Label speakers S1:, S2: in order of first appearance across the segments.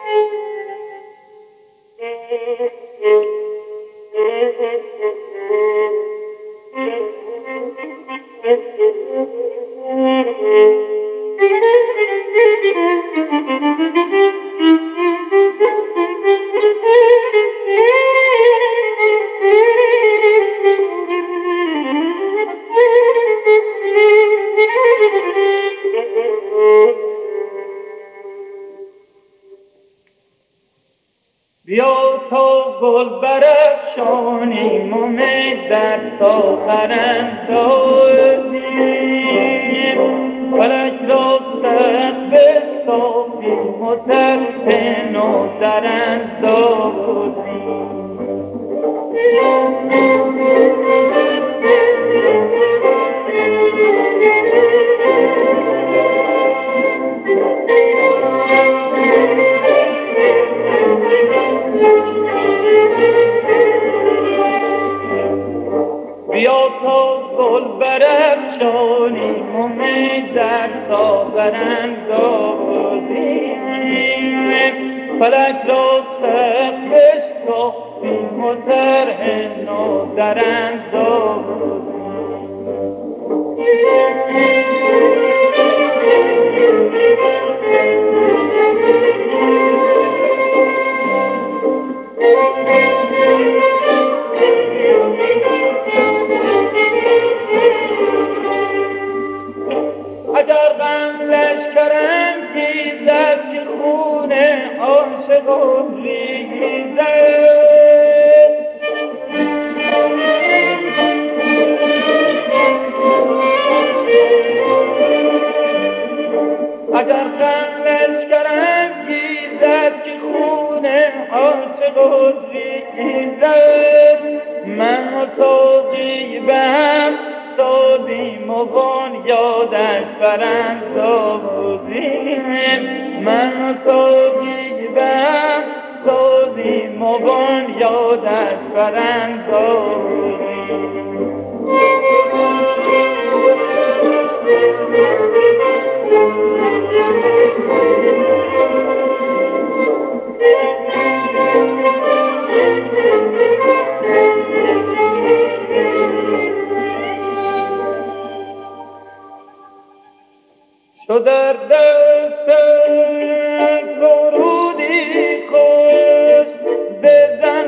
S1: بیا تا گل برافشانیم و می در ساغر اندازیم، فلک را سخت بشکافیم و طرف نو در اندازیم. بیا تا گل برافشانیم و می در ساغر اندازیم، فلک را سخت بشکافیم و طرح نو در اندازیم. اگر غم لشکرم گیزد که خون عاشقان ریزد، اگر غم لشکرم گیزد که خون عاشقان ریزد، من و ساقی به هم سازیم و بنیادش براندازیم، من و ساقی به هم سازیم و بنیادش براندازیم. تو در دست سرودی خوش بزن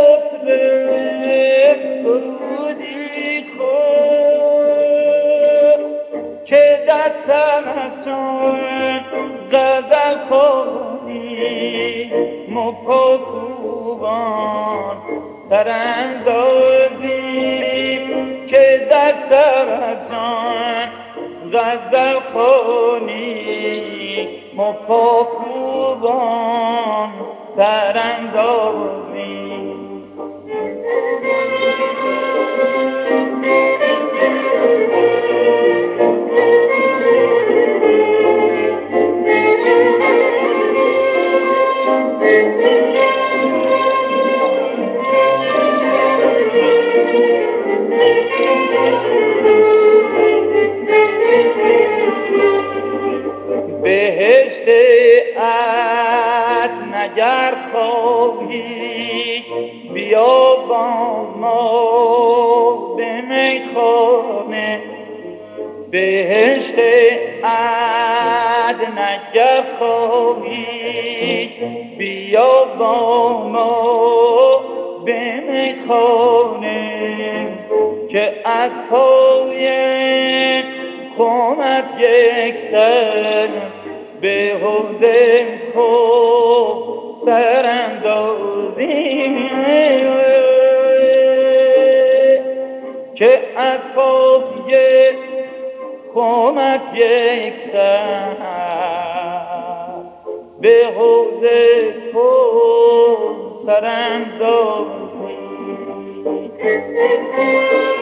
S1: مطرب سرودی خوش، که دستم از چون غزل خوانی مپاکوبان سراندازیم، که دستم از چون غزل خوانی مپاکوبان سراندازیم. بهشت عدن اگر خواهی بیا با ما به میخانه، بهشت عدن اگر خواهی بیا با ما به میخانه، که از پای خمت یک سر به حوض کوثر اندازیم، که از پای خمت یک سر به حوض کوثر اندازیم.